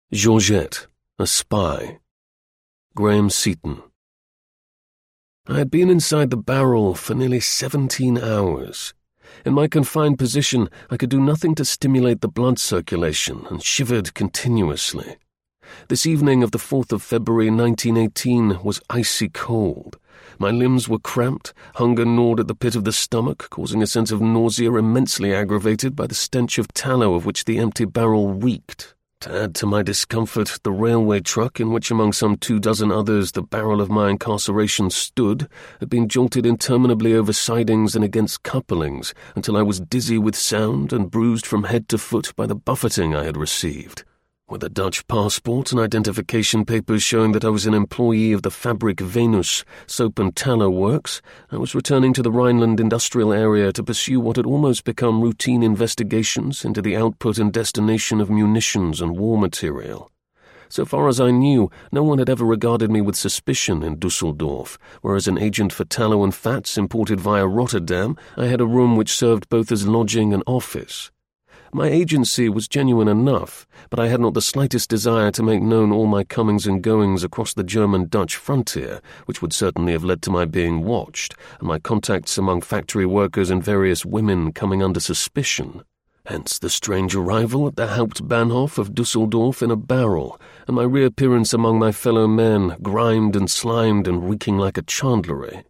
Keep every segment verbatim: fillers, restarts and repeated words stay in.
Georgette, a spy. Graham Seaton. I had been inside the barrel for nearly seventeen hours. In my confined position, I could do nothing to stimulate the blood circulation and shivered continuously. This evening of the fourth of February nineteen eighteen was icy cold. My limbs were cramped, hunger gnawed at the pit of the stomach, causing a sense of nausea immensely aggravated by the stench of tallow of which the empty barrel reeked. To add to my discomfort, the railway truck in which among some two dozen others the barrel of my incarceration stood had been jolted interminably over sidings and against couplings until I was dizzy with sound and bruised from head to foot by the buffeting I had received. With a Dutch passport and identification papers showing that I was an employee of the Fabrik Venus soap and tallow works, I was returning to the Rhineland industrial area to pursue what had almost become routine investigations into the output and destination of munitions and war material. So far as I knew, no one had ever regarded me with suspicion in Dusseldorf, where as an agent for tallow and fats imported via Rotterdam, I had a room which served both as lodging and office. My agency was genuine enough, but I had not the slightest desire to make known all my comings and goings across the German-Dutch frontier, which would certainly have led to my being watched, and my contacts among factory workers and various women coming under suspicion. Hence the strange arrival at the Hauptbahnhof of Dusseldorf in a barrel, and my reappearance among my fellow men, grimed and slimed and reeking like a chandlery.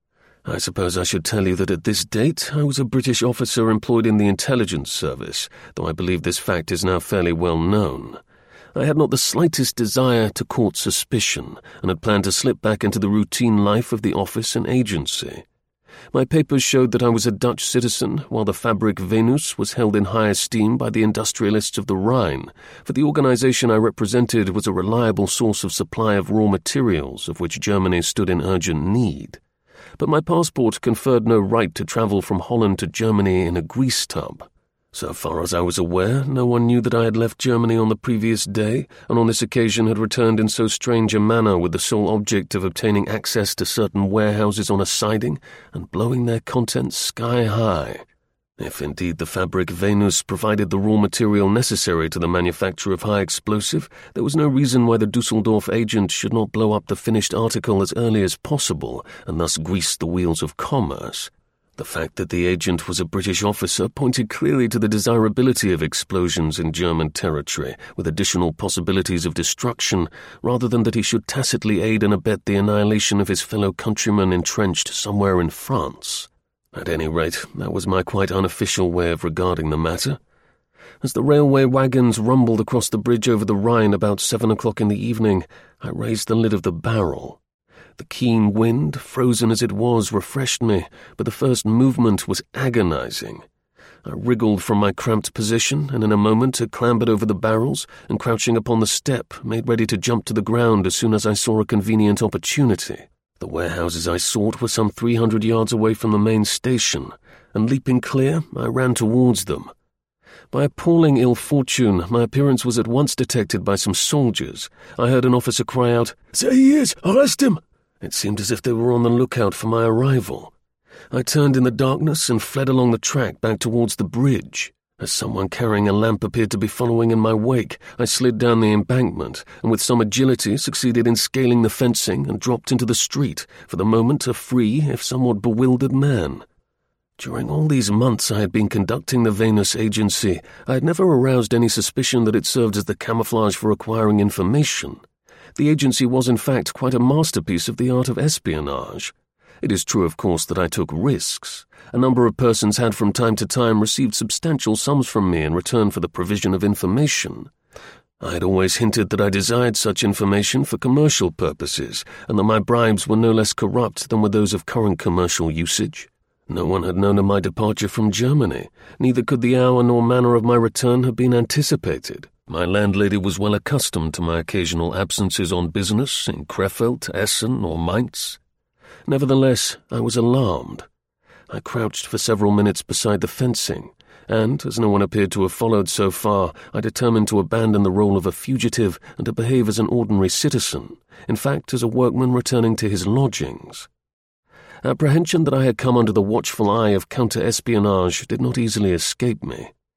I suppose I should tell you that at this date I was a British officer employed in the intelligence service, though I believe this fact is now fairly well known. I had not the slightest desire to court suspicion, and had planned to slip back into the routine life of the office and agency. My papers showed that I was a Dutch citizen, while the Fabrik Venus was held in high esteem by the industrialists of the Rhine, for the organization I represented was a reliable source of supply of raw materials of which Germany stood in urgent need. But my passport conferred no right to travel from Holland to Germany in a grease tub. So far as I was aware, no one knew that I had left Germany on the previous day, and on this occasion had returned in so strange a manner with the sole object of obtaining access to certain warehouses on a siding and blowing their contents sky high. If indeed the Fabrik Venus provided the raw material necessary to the manufacture of high explosive, there was no reason why the Dusseldorf agent should not blow up the finished article as early as possible and thus grease the wheels of commerce. The fact that the agent was a British officer pointed clearly to the desirability of explosions in German territory, with additional possibilities of destruction, rather than that he should tacitly aid and abet the annihilation of his fellow countrymen entrenched somewhere in France. At any rate, that was my quite unofficial way of regarding the matter. As the railway wagons rumbled across the bridge over the Rhine about seven o'clock in the evening, I raised the lid of the barrel. The keen wind, frozen as it was, refreshed me, but the first movement was agonizing. I wriggled from my cramped position, and in a moment had clambered over the barrels, and crouching upon the step, made ready to jump to the ground as soon as I saw a convenient opportunity. The warehouses I sought were some three hundred yards away from the main station, and leaping clear, I ran towards them. By appalling ill fortune, my appearance was at once detected by some soldiers. I heard an officer cry out, "There he is! Arrest him!" It seemed as if they were on the lookout for my arrival. I turned in the darkness and fled along the track back towards the bridge. As someone carrying a lamp appeared to be following in my wake, I slid down the embankment, and with some agility succeeded in scaling the fencing and dropped into the street, for the moment a free, if somewhat bewildered man. During all these months I had been conducting the Venus agency, I had never aroused any suspicion that it served as the camouflage for acquiring information. The agency was in fact quite a masterpiece of the art of espionage. It is true, of course, that I took risks. A number of persons had from time to time received substantial sums from me in return for the provision of information. I had always hinted that I desired such information for commercial purposes, and that my bribes were no less corrupt than were those of current commercial usage. No one had known of my departure from Germany, neither could the hour nor manner of my return have been anticipated. My landlady was well accustomed to my occasional absences on business in Krefeld, Essen, or Mainz. Nevertheless, I was alarmed. I crouched for several minutes beside the fencing, and, as no one appeared to have followed so far, I determined to abandon the role of a fugitive and to behave as an ordinary citizen, in fact as a workman returning to his lodgings. Apprehension that I had come under the watchful eye of counter-espionage did not easily escape me.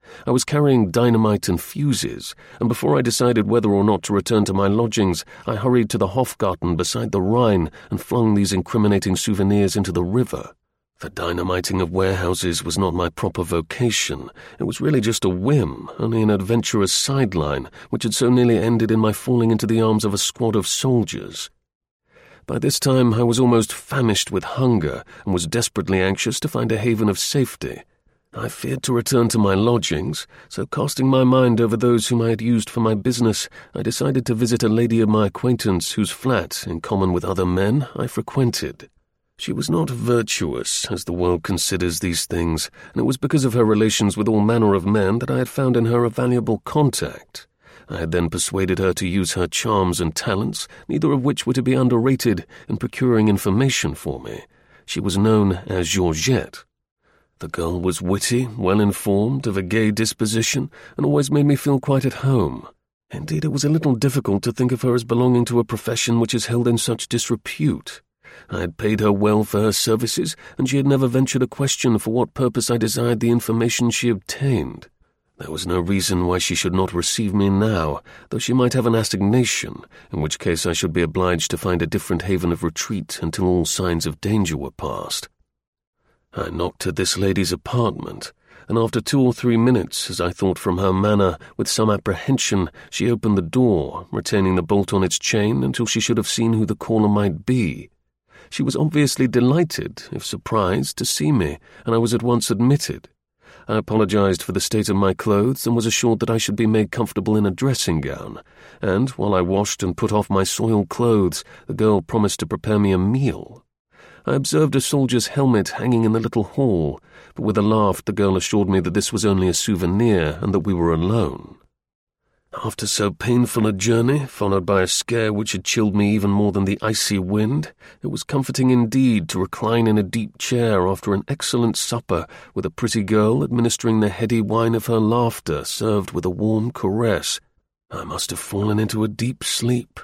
I was carrying dynamite and fuses, and before I decided whether or not to return to my lodgings, I hurried to the Hofgarten beside the Rhine and flung these incriminating souvenirs into the river. The dynamiting of warehouses was not my proper vocation. It was really just a whim, only an adventurous sideline, which had so nearly ended in my falling into the arms of a squad of soldiers. By this time I was almost famished with hunger and was desperately anxious to find a haven of safety. I feared to return to my lodgings, so casting my mind over those whom I had used for my business, I decided to visit a lady of my acquaintance whose flat, in common with other men, I frequented. She was not virtuous, as the world considers these things, and it was because of her relations with all manner of men that I had found in her a valuable contact. I had then persuaded her to use her charms and talents, neither of which were to be underrated, in procuring information for me. She was known as Georgette. The girl was witty, well-informed, of a gay disposition, and always made me feel quite at home. Indeed, it was a little difficult to think of her as belonging to a profession which is held in such disrepute. I had paid her well for her services, and she had never ventured a question for what purpose I desired the information she obtained. There was no reason why she should not receive me now, though she might have an assignation, in which case I should be obliged to find a different haven of retreat until all signs of danger were past. I knocked at this lady's apartment, and after two or three minutes, as I thought from her manner, with some apprehension, she opened the door, retaining the bolt on its chain until she should have seen who the caller might be. She was obviously delighted, if surprised, to see me, and I was at once admitted. I apologized for the state of my clothes and was assured that I should be made comfortable in a dressing-gown, and, while I washed and put off my soiled clothes, the girl promised to prepare me a meal. I observed a soldier's helmet hanging in the little hall, but with a laugh the girl assured me that this was only a souvenir and that we were alone. After so painful a journey, followed by a scare which had chilled me even more than the icy wind, it was comforting indeed to recline in a deep chair after an excellent supper with a pretty girl administering the heady wine of her laughter served with a warm caress. I must have fallen into a deep sleep.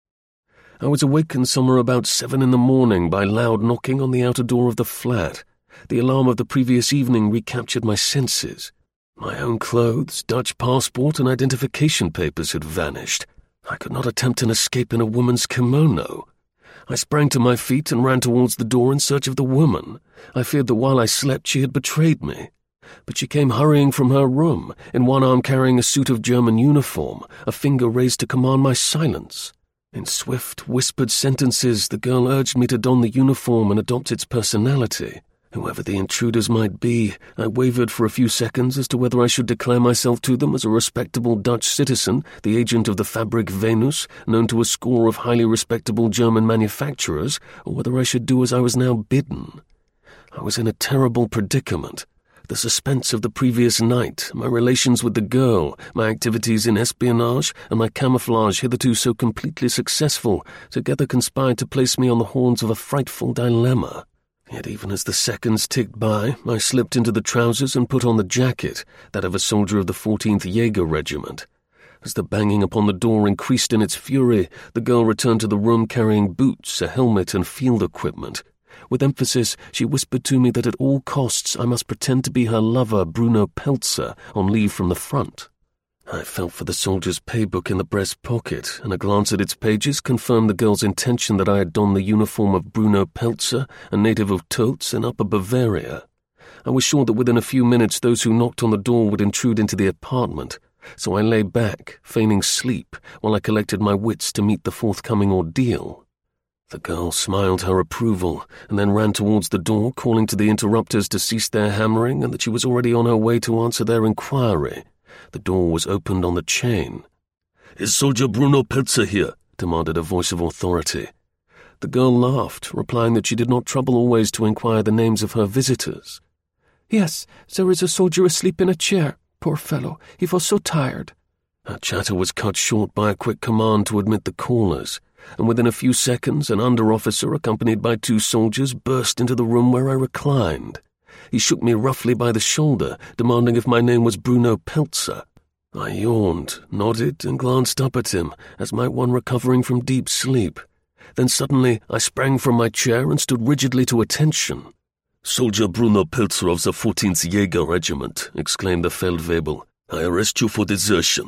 I was awakened somewhere about seven in the morning by loud knocking on the outer door of the flat. The alarm of the previous evening recaptured my senses. My own clothes, Dutch passport, and identification papers had vanished. I could not attempt an escape in a woman's kimono. I sprang to my feet and ran towards the door in search of the woman. I feared that while I slept she had betrayed me. But she came hurrying from her room, in one arm carrying a suit of German uniform, a finger raised to command my silence. In swift, whispered sentences, the girl urged me to don the uniform and adopt its personality. Whoever the intruders might be, I wavered for a few seconds as to whether I should declare myself to them as a respectable Dutch citizen, the agent of the Fabrik Venus, known to a score of highly respectable German manufacturers, or whether I should do as I was now bidden. I was in a terrible predicament. The suspense of the previous night, my relations with the girl, my activities in espionage, and my camouflage hitherto so completely successful, together conspired to place me on the horns of a frightful dilemma. Yet even as the seconds ticked by, I slipped into the trousers and put on the jacket, that of a soldier of the fourteenth Jaeger Regiment. As the banging upon the door increased in its fury, the girl returned to the room carrying boots, a helmet, and field equipment. With emphasis, she whispered to me that at all costs I must pretend to be her lover, Bruno Pelzer, on leave from the front. I felt for the soldier's paybook in the breast pocket, and a glance at its pages confirmed the girl's intention that I had donned the uniform of Bruno Pelzer, a native of Tölz in Upper Bavaria. I was sure that within a few minutes those who knocked on the door would intrude into the apartment, so I lay back, feigning sleep, while I collected my wits to meet the forthcoming ordeal. The girl smiled her approval, and then ran towards the door, calling to the interrupters to cease their hammering and that she was already on her way to answer their inquiry. The door was opened on the chain. "Is Soldier Bruno Pelzer here?" demanded a voice of authority. The girl laughed, replying that she did not trouble always to inquire the names of her visitors. "Yes, there is a soldier asleep in a chair. Poor fellow, he was so tired." Her chatter was cut short by a quick command to admit the callers, and within a few seconds an under-officer accompanied by two soldiers burst into the room where I reclined. He shook me roughly by the shoulder, demanding if my name was Bruno Pelzer. I yawned, nodded, and glanced up at him, as might one recovering from deep sleep. Then suddenly I sprang from my chair and stood rigidly to attention. "Soldier Bruno Pelzer of the fourteenth Jaeger Regiment," exclaimed the Feldwebel. "I arrest you for desertion."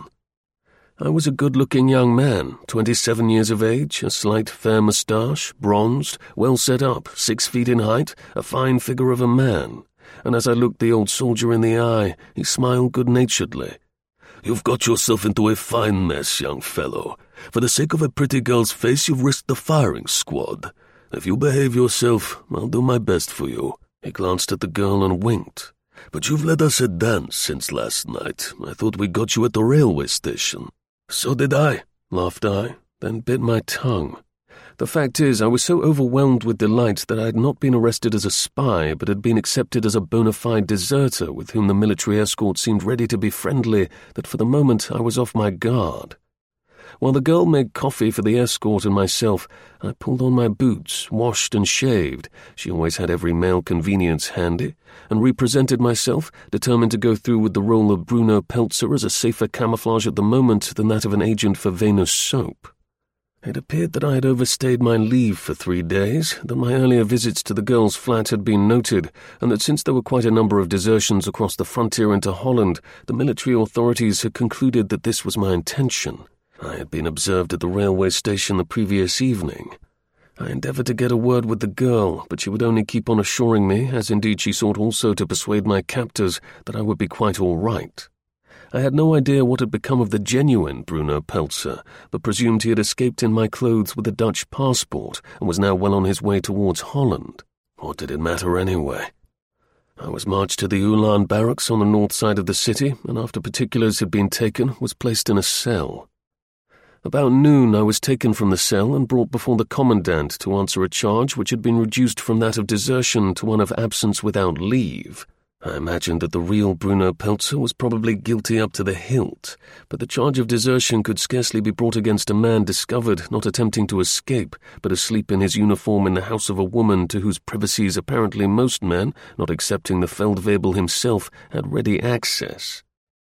I was a good-looking young man, twenty-seven years of age, a slight fair moustache, bronzed, well set up, six feet in height, a fine figure of a man, and as I looked the old soldier in the eye, he smiled good-naturedly. "You've got yourself into a fine mess, young fellow. For the sake of a pretty girl's face, you've risked the firing squad. If you behave yourself, I'll do my best for you." He glanced at the girl and winked. "But you've led us a dance since last night. I thought we got you at the railway station." "So did I," laughed I, then bit my tongue. The fact is, I was so overwhelmed with delight that I had not been arrested as a spy, but had been accepted as a bona fide deserter with whom the military escort seemed ready to be friendly, that for the moment I was off my guard. While the girl made coffee for the escort and myself, I pulled on my boots, washed and shaved — she always had every male convenience handy — and represented myself, determined to go through with the role of Bruno Pelzer as a safer camouflage at the moment than that of an agent for Venus Soap. It appeared that I had overstayed my leave for three days, that my earlier visits to the girl's flat had been noted, and that since there were quite a number of desertions across the frontier into Holland, the military authorities had concluded that this was my intention. I had been observed at the railway station the previous evening. I endeavoured to get a word with the girl, but she would only keep on assuring me, as indeed she sought also to persuade my captors, that I would be quite all right. I had no idea what had become of the genuine Bruno Pelzer, but presumed he had escaped in my clothes with a Dutch passport and was now well on his way towards Holland. What did it matter anyway? I was marched to the Ulan barracks on the north side of the city, and after particulars had been taken, was placed in a cell. About noon I was taken from the cell and brought before the commandant to answer a charge which had been reduced from that of desertion to one of absence without leave. I imagined that the real Bruno Pelzer was probably guilty up to the hilt, but the charge of desertion could scarcely be brought against a man discovered not attempting to escape, but asleep in his uniform in the house of a woman to whose privacies apparently most men, not excepting the Feldwebel himself, had ready access.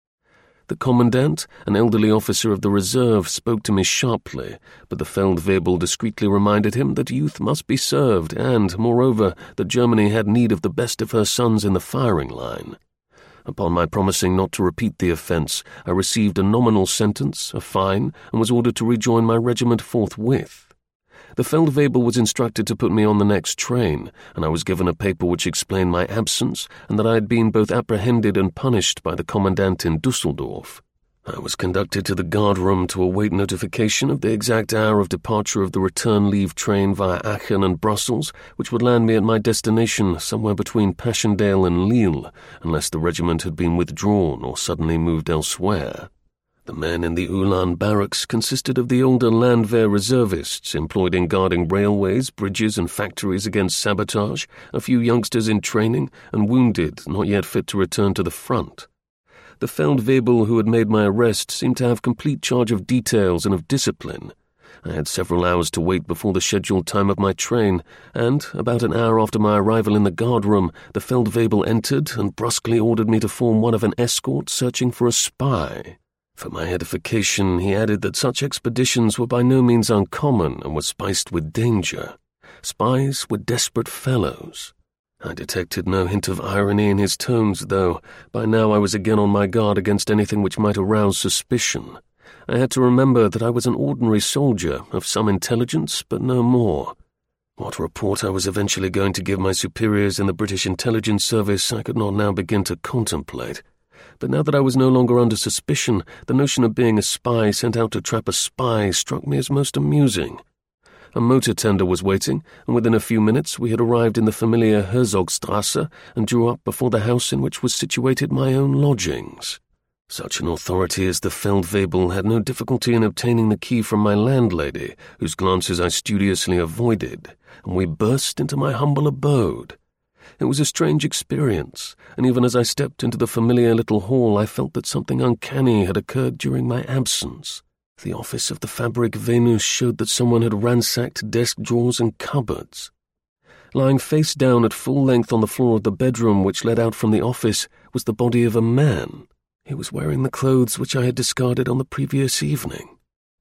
The commandant, an elderly officer of the reserve, spoke to me sharply, but the Feldwebel discreetly reminded him that youth must be served and, moreover, that Germany had need of the best of her sons in the firing line. Upon my promising not to repeat the offence, I received a nominal sentence, a fine, and was ordered to rejoin my regiment forthwith. The Feldwebel was instructed to put me on the next train, and I was given a paper which explained my absence and that I had been both apprehended and punished by the commandant in Dusseldorf. I was conducted to the guard-room to await notification of the exact hour of departure of the return leave train via Aachen and Brussels, which would land me at my destination somewhere between Passchendaele and Lille, unless the regiment had been withdrawn or suddenly moved elsewhere. The men in the Ulan barracks consisted of the older Landwehr reservists employed in guarding railways, bridges and factories against sabotage, a few youngsters in training, and wounded not yet fit to return to the front. The Feldwebel who had made my arrest seemed to have complete charge of details and of discipline. I had several hours to wait before the scheduled time of my train, and, about an hour after my arrival in the guard-room, the Feldwebel entered and brusquely ordered me to form one of an escort searching for a spy. For my edification, he added that such expeditions were by no means uncommon and were spiced with danger. Spies were desperate fellows. I detected no hint of irony in his tones, though by now I was again on my guard against anything which might arouse suspicion. I had to remember that I was an ordinary soldier of some intelligence, but no more. What report I was eventually going to give my superiors in the British intelligence service I could not now begin to contemplate. But now that I was no longer under suspicion, the notion of being a spy sent out to trap a spy struck me as most amusing. A motor tender was waiting, and within a few minutes we had arrived in the familiar Herzogstrasse and drew up before the house in which was situated my own lodgings. Such an authority as the Feldwebel had no difficulty in obtaining the key from my landlady, whose glances I studiously avoided, and we burst into my humble abode. It was a strange experience, and even as I stepped into the familiar little hall I felt that something uncanny had occurred during my absence. The office of the Fabrik Venus showed that someone had ransacked desk drawers and cupboards. Lying face down at full length on the floor of the bedroom which led out from the office was the body of a man. He was wearing the clothes which I had discarded on the previous evening.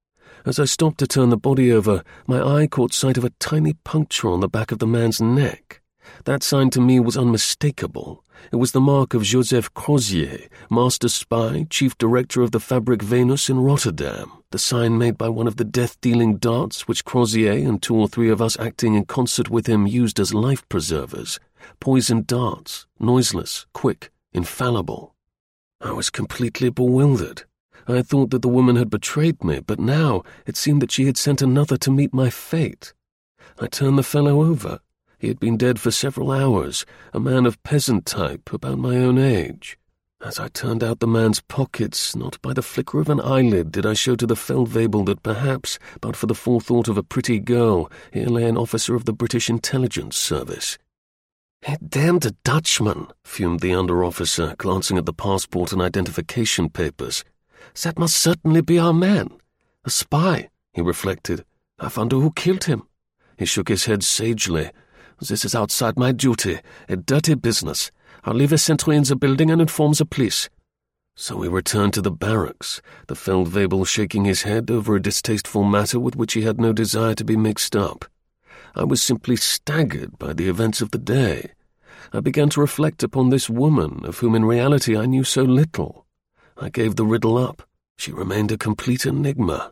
As I stopped to turn the body over, my eye caught sight of a tiny puncture on the back of the man's neck. That sign to me was unmistakable. It was the mark of Joseph Crozier, master spy, chief director of the Fabrik Venus in Rotterdam, the sign made by one of the death-dealing darts which Crozier and two or three of us acting in concert with him used as life-preservers. Poisoned darts, noiseless, quick, infallible. I was completely bewildered. I had thought that the woman had betrayed me, but now it seemed that she had sent another to meet my fate. I turned the fellow over. He had been dead for several hours, a man of peasant type, about my own age. As I turned out the man's pockets, not by the flicker of an eyelid did I show to the Feldwebel that perhaps, but for the forethought of a pretty girl, here lay an officer of the British Intelligence Service. "A damned Dutchman," fumed the under-officer, glancing at the passport and identification papers. "That must certainly be our man. A spy," he reflected. "I wonder who killed him." He shook his head sagely. "This is outside my duty, a dirty business. I'll leave a sentry in the building and inform the police." So we returned to the barracks, the Feldwebel shaking his head over a distasteful matter with which he had no desire to be mixed up. I was simply staggered by the events of the day. I began to reflect upon this woman, of whom in reality I knew so little. I gave the riddle up. She remained a complete enigma.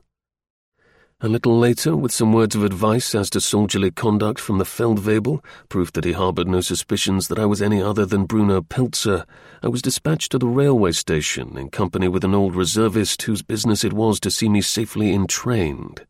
A little later, with some words of advice as to soldierly conduct from the Feldwebel, proof that he harboured no suspicions that I was any other than Bruno Pelzer, I was dispatched to the railway station in company with an old reservist whose business it was to see me safely entrained.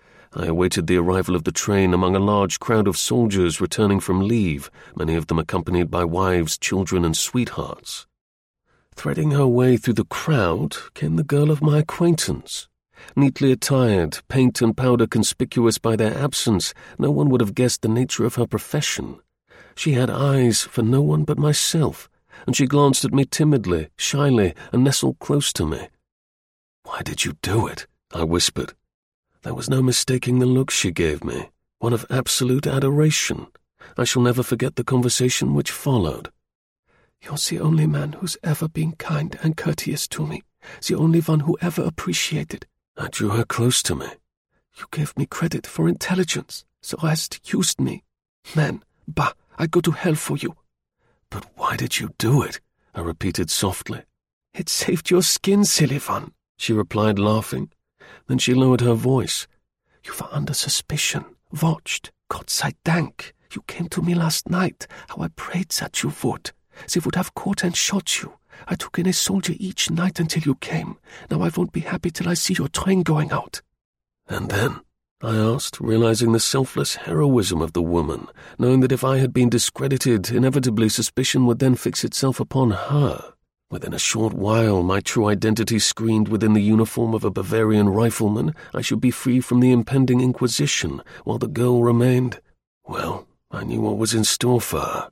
I awaited the arrival of the train among a large crowd of soldiers returning from leave, many of them accompanied by wives, children, and sweethearts. Threading her way through the crowd came the girl of my acquaintance. Neatly attired, paint and powder conspicuous by their absence, no one would have guessed the nature of her profession. She had eyes for no one but myself, and she glanced at me timidly, shyly, and nestled close to me. "Why did you do it?" I whispered. There was no mistaking the look she gave me, one of absolute adoration. I shall never forget the conversation which followed. "You're the only man who's ever been kind and courteous to me, the only one who ever appreciated." I drew her close to me. "You gave me credit for intelligence. The rest used me. Man, bah, I'd go to hell for you." "But why did you do it?" I repeated softly. "It saved your skin, silly one," she replied, laughing. Then she lowered her voice. "You were under suspicion, watched. Gott sei Dank. You came to me last night. How I prayed that you would. They would have caught and shot you. I took in a soldier each night until you came. Now I won't be happy till I see your train going out." "And then?" I asked, realizing the selfless heroism of the woman, knowing that if I had been discredited, inevitably suspicion would then fix itself upon her. Within a short while, my true identity screened within the uniform of a Bavarian rifleman, I should be free from the impending inquisition, while the girl remained. Well, I knew what was in store for her.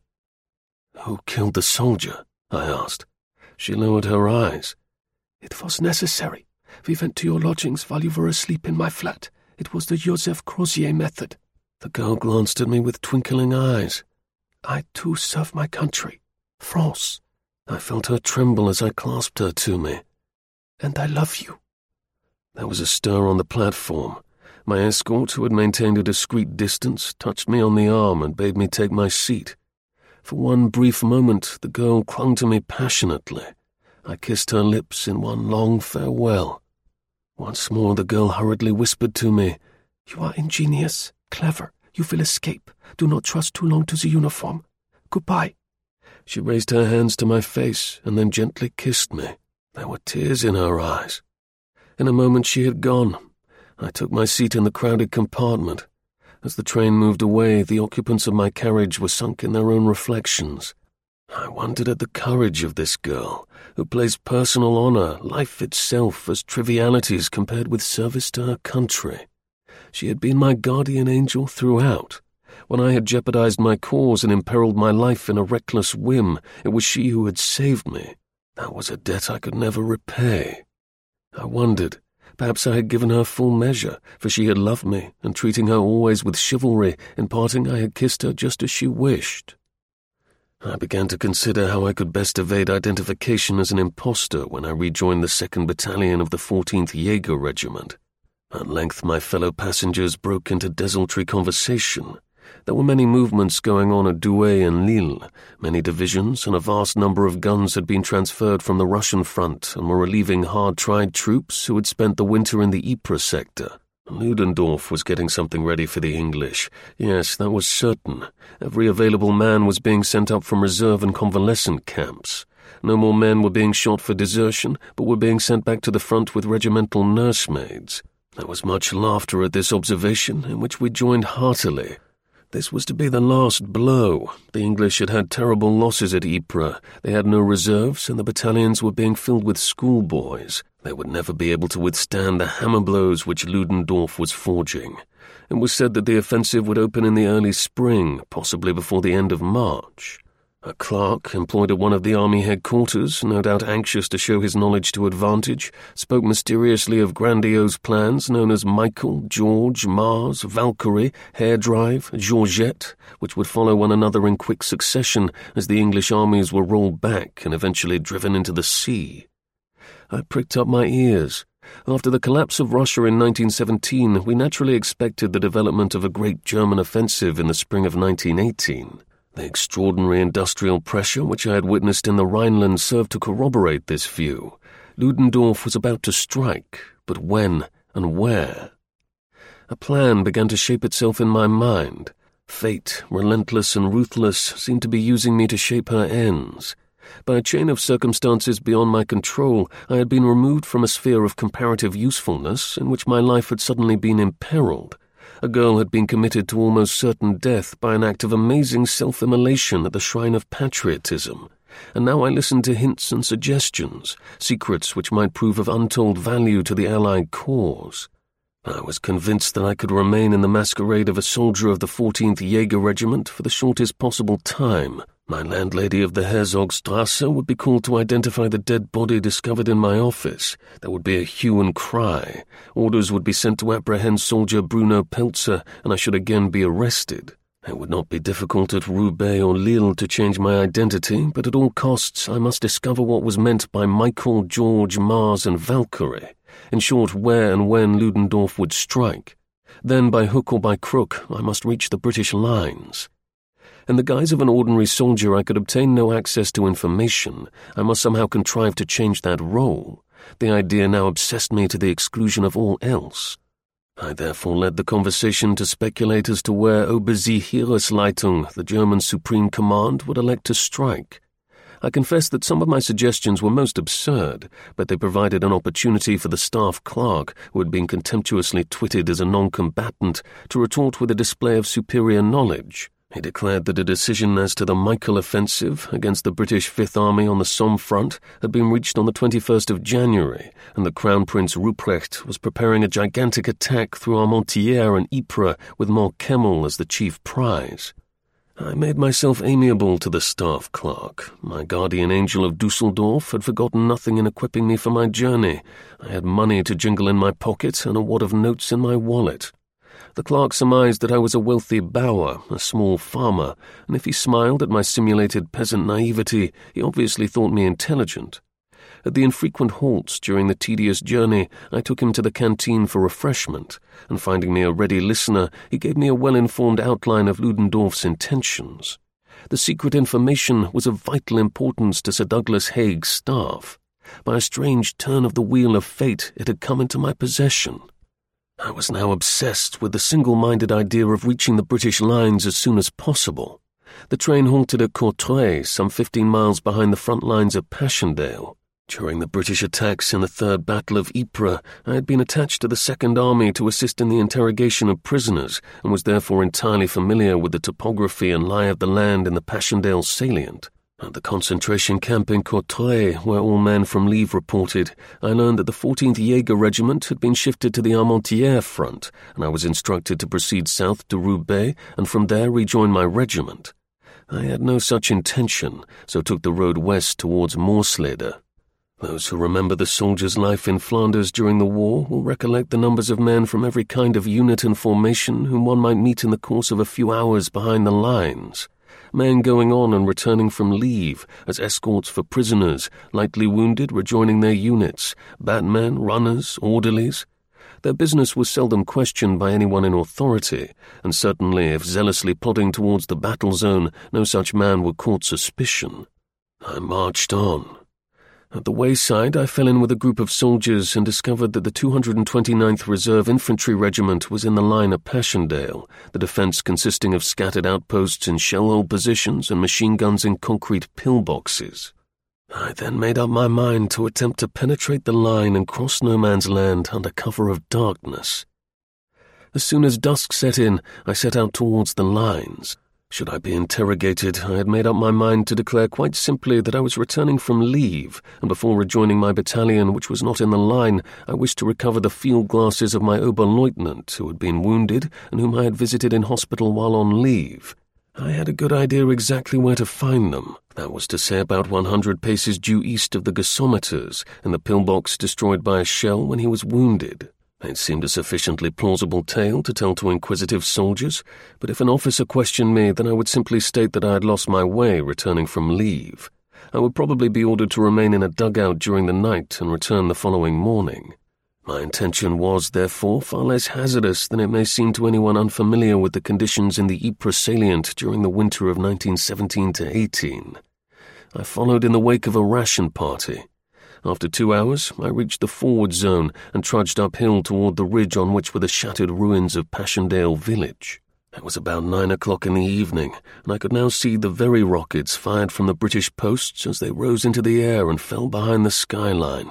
"Who killed the soldier?" I asked. She lowered her eyes. "It was necessary. We went to your lodgings while you were asleep in my flat. It was the Joseph Crozier method." The girl glanced at me with twinkling eyes. "I too serve my country, France." I felt her tremble as I clasped her to me. "And I love you." There was a stir on the platform. My escort, who had maintained a discreet distance, touched me on the arm and bade me take my seat. For one brief moment, the girl clung to me passionately. I kissed her lips in one long farewell. Once more the girl hurriedly whispered to me, "You are ingenious, clever. You will escape. Do not trust too long to the uniform. Goodbye." She raised her hands to my face and then gently kissed me. There were tears in her eyes. In a moment she had gone. I took my seat in the crowded compartment. As the train moved away, the occupants of my carriage were sunk in their own reflections. I wondered at the courage of this girl, who placed personal honor, life itself, as trivialities compared with service to her country. She had been my guardian angel throughout. When I had jeopardized my cause and imperiled my life in a reckless whim, it was she who had saved me. That was a debt I could never repay. I wondered, perhaps I had given her full measure, for she had loved me, and treating her always with chivalry, in parting I had kissed her just as she wished. I began to consider how I could best evade identification as an impostor when I rejoined the second Battalion of the fourteenth Jaeger Regiment. At length my fellow passengers broke into desultory conversation. There were many movements going on at Douai and Lille. Many divisions and a vast number of guns had been transferred from the Russian front and were relieving hard-tried troops who had spent the winter in the Ypres sector. Ludendorff was getting something ready for the English. Yes, that was certain. Every available man was being sent up from reserve and convalescent camps. No more men were being shot for desertion, but were being sent back to the front with regimental nursemaids. There was much laughter at this observation, in which we joined heartily. This was to be the last blow. The English had had terrible losses at Ypres. They had no reserves, and the battalions were being filled with schoolboys. They would never be able to withstand the hammer blows which Ludendorff was forging. It was said that the offensive would open in the early spring, possibly before the end of March. A clerk, employed at one of the army headquarters, no doubt anxious to show his knowledge to advantage, spoke mysteriously of grandiose plans known as Michael, George, Mars, Valkyrie, Hairdrive, Georgette, which would follow one another in quick succession as the English armies were rolled back and eventually driven into the sea. I pricked up my ears. After the collapse of Russia in nineteen seventeen, we naturally expected the development of a great German offensive in the spring of nineteen eighteen. The extraordinary industrial pressure which I had witnessed in the Rhineland served to corroborate this view. Ludendorff was about to strike, but when and where? A plan began to shape itself in my mind. Fate, relentless and ruthless, seemed to be using me to shape her ends. By a chain of circumstances beyond my control, I had been removed from a sphere of comparative usefulness in which my life had suddenly been imperiled. A girl had been committed to almost certain death by an act of amazing self-immolation at the shrine of patriotism, and now I listened to hints and suggestions, secrets which might prove of untold value to the Allied cause. I was convinced that I could remain in the masquerade of a soldier of the fourteenth Jaeger Regiment for the shortest possible time. My landlady of the Herzogstrasse would be called to identify the dead body discovered in my office. There would be a hue and cry. Orders would be sent to apprehend soldier Bruno Peltzer, and I should again be arrested. It would not be difficult at Roubaix or Lille to change my identity, but at all costs I must discover what was meant by Michael, George, Mars, and Valkyrie. In short, where and when Ludendorff would strike. Then, by hook or by crook, I must reach the British lines. In the guise of an ordinary soldier, I could obtain no access to information. I must somehow contrive to change that role. The idea now obsessed me to the exclusion of all else. I therefore led the conversation to speculate as to where Oberseeheeresleitung, the German Supreme Command, would elect to strike. I confess that some of my suggestions were most absurd, but they provided an opportunity for the staff clerk, who had been contemptuously twitted as a non-combatant, to retort with a display of superior knowledge. He declared that a decision as to the Michael offensive against the British Fifth Army on the Somme front had been reached on the twenty-first of January, and that Crown Prince Ruprecht was preparing a gigantic attack through Armentières and Ypres with Mont Kemmel as the chief prize. I made myself amiable to the staff clerk. My guardian angel of Dusseldorf had forgotten nothing in equipping me for my journey. I had money to jingle in my pocket and a wad of notes in my wallet. The clerk surmised that I was a wealthy bower, a small farmer, and if he smiled at my simulated peasant naivety, he obviously thought me intelligent. At the infrequent halts during the tedious journey, I took him to the canteen for refreshment, and finding me a ready listener, he gave me a well-informed outline of Ludendorff's intentions. The secret information was of vital importance to Sir Douglas Haig's staff. By a strange turn of the wheel of fate, it had come into my possession. I was now obsessed with the single-minded idea of reaching the British lines as soon as possible. The train halted at Courtrai, some fifteen miles behind the front lines of Passchendaele. During the British attacks in the Third Battle of Ypres, I had been attached to the Second Army to assist in the interrogation of prisoners, and was therefore entirely familiar with the topography and lie of the land in the Passchendaele salient. At the concentration camp in Courtrai, where all men from leave reported, I learned that the fourteenth Jaeger Regiment had been shifted to the Armentières front, and I was instructed to proceed south to Roubaix and from there rejoin my regiment. I had no such intention, so took the road west towards Moorslede. Those who remember the soldier's life in Flanders during the war will recollect the numbers of men from every kind of unit and formation whom one might meet in the course of a few hours behind the lines. Men going on and returning from leave as escorts for prisoners, lightly wounded rejoining their units, batmen, runners, orderlies. Their business was seldom questioned by anyone in authority, and certainly if zealously plodding towards the battle zone, no such man would court suspicion. I marched on. At the wayside, I fell in with a group of soldiers and discovered that the two hundred twenty-ninth Reserve Infantry Regiment was in the line at Passchendaele, the defence consisting of scattered outposts in shell-hole positions and machine guns in concrete pillboxes. I then made up my mind to attempt to penetrate the line and cross no man's land under cover of darkness. As soon as dusk set in, I set out towards the lines. Should I be interrogated, I had made up my mind to declare quite simply that I was returning from leave, and before rejoining my battalion, which was not in the line, I wished to recover the field glasses of my Oberleutnant, who had been wounded and whom I had visited in hospital while on leave. I had a good idea exactly where to find them. That was to say about one hundred paces due east of the gasometers, and the pillbox destroyed by a shell when he was wounded. It seemed a sufficiently plausible tale to tell to inquisitive soldiers, but if an officer questioned me, then I would simply state that I had lost my way returning from leave. I would probably be ordered to remain in a dugout during the night and return the following morning. My intention was, therefore, far less hazardous than it may seem to anyone unfamiliar with the conditions in the Ypres salient during the winter of nineteen seventeen to eighteen. I followed in the wake of a ration party. After two hours, I reached the forward zone and trudged uphill toward the ridge on which were the shattered ruins of Passchendaele village. It was about nine o'clock in the evening, and I could now see the very rockets fired from the British posts as they rose into the air and fell behind the skyline.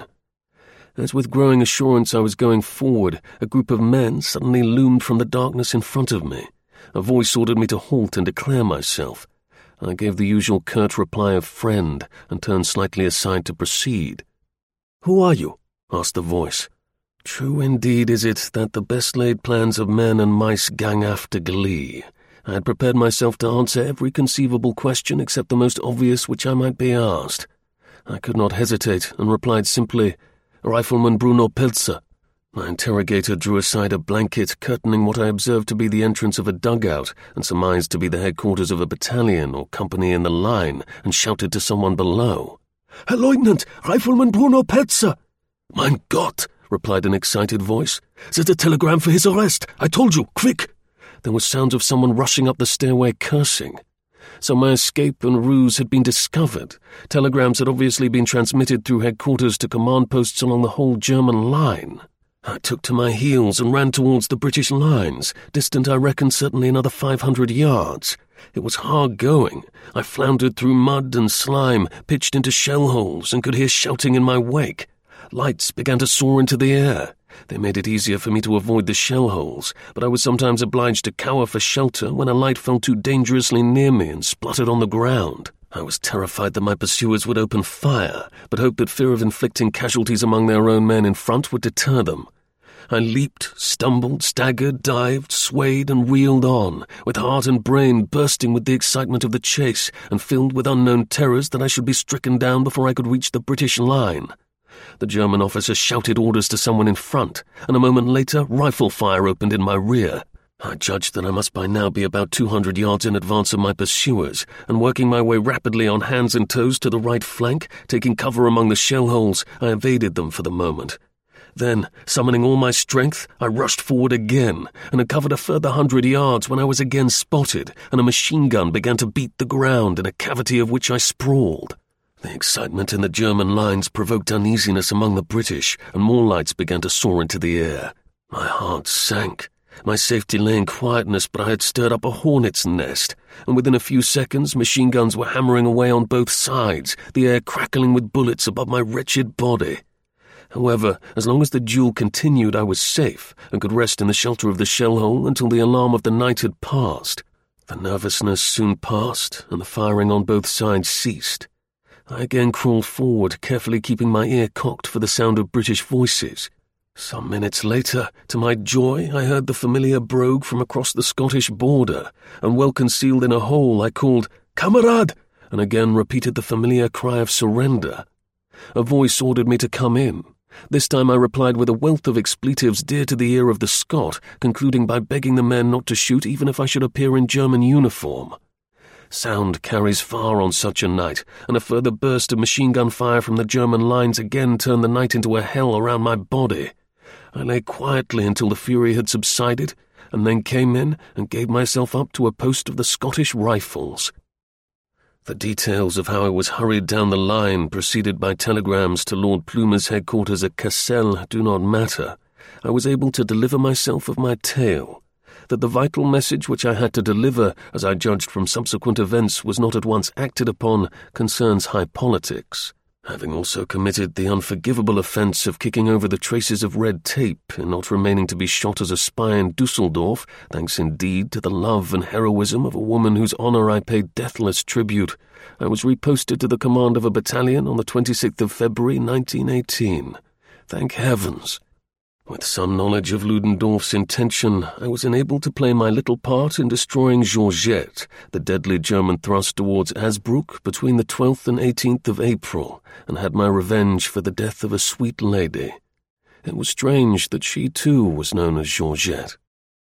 As with growing assurance I was going forward, a group of men suddenly loomed from the darkness in front of me. A voice ordered me to halt and declare myself. I gave the usual curt reply of friend and turned slightly aside to proceed. "Who are you?" asked the voice. True indeed is it that the best-laid plans of men and mice gang after glee. I had prepared myself to answer every conceivable question except the most obvious which I might be asked. I could not hesitate and replied simply, "Rifleman Bruno Pelzer." My interrogator drew aside a blanket curtaining what I observed to be the entrance of a dugout and surmised to be the headquarters of a battalion or company in the line, and shouted to someone below. "Herr Leutnant, Rifleman Bruno Pelzer!" "Mein Gott!" replied an excited voice. "There's a telegram for his arrest! I told you, quick!" There were sounds of someone rushing up the stairway cursing. So my escape and ruse had been discovered. Telegrams had obviously been transmitted through headquarters to command posts along the whole German line. I took to my heels and ran towards the British lines, distant I reckon certainly another five hundred yards. It was hard going. I floundered through mud and slime, pitched into shell holes, and could hear shouting in my wake. Lights began to soar into the air. They made it easier for me to avoid the shell holes, but I was sometimes obliged to cower for shelter when a light fell too dangerously near me and spluttered on the ground. I was terrified that my pursuers would open fire, but hoped that fear of inflicting casualties among their own men in front would deter them. I leaped, stumbled, staggered, dived, swayed, and reeled on, with heart and brain bursting with the excitement of the chase and filled with unknown terrors that I should be stricken down before I could reach the British line. The German officer shouted orders to someone in front, and a moment later rifle fire opened in my rear. I judged that I must by now be about two hundred yards in advance of my pursuers, and working my way rapidly on hands and toes to the right flank, taking cover among the shell holes, I evaded them for the moment. Then, summoning all my strength, I rushed forward again, and had covered a further hundred yards when I was again spotted, and a machine gun began to beat the ground in a cavity of which I sprawled. The excitement in the German lines provoked uneasiness among the British, and more lights began to soar into the air. My heart sank. My safety lay in quietness, but I had stirred up a hornet's nest, and within a few seconds machine guns were hammering away on both sides, the air crackling with bullets above my wretched body. However, as long as the duel continued, I was safe, and could rest in the shelter of the shell hole until the alarm of the night had passed. The nervousness soon passed, and the firing on both sides ceased. I again crawled forward, carefully keeping my ear cocked for the sound of British voices. Some minutes later, to my joy, I heard the familiar brogue from across the Scottish border, and well concealed in a hole I called, "Kamerad!" and again repeated the familiar cry of surrender. A voice ordered me to come in. This time I replied with a wealth of expletives dear to the ear of the Scot, concluding by begging the men not to shoot even if I should appear in German uniform. Sound carries far on such a night, and a further burst of machine gun fire from the German lines again turned the night into a hell around my body. I lay quietly until the fury had subsided, and then came in and gave myself up to a post of the Scottish Rifles. The details of how I was hurried down the line, preceded by telegrams to Lord Plumer's headquarters at Cassel, do not matter. I was able to deliver myself of my tale. That the vital message which I had to deliver, as I judged from subsequent events, was not at once acted upon, concerns high politics. Having also committed the unforgivable offence of kicking over the traces of red tape in not remaining to be shot as a spy in Dusseldorf, thanks indeed to the love and heroism of a woman whose honour I paid deathless tribute, I was reposted to the command of a battalion on the twenty-sixth of February nineteen eighteen. Thank heavens! With some knowledge of Ludendorff's intention, I was enabled to play my little part in destroying Georgette, the deadly German thrust towards Asbruck between the twelfth and eighteenth of April, and had my revenge for the death of a sweet lady. It was strange that she too was known as Georgette.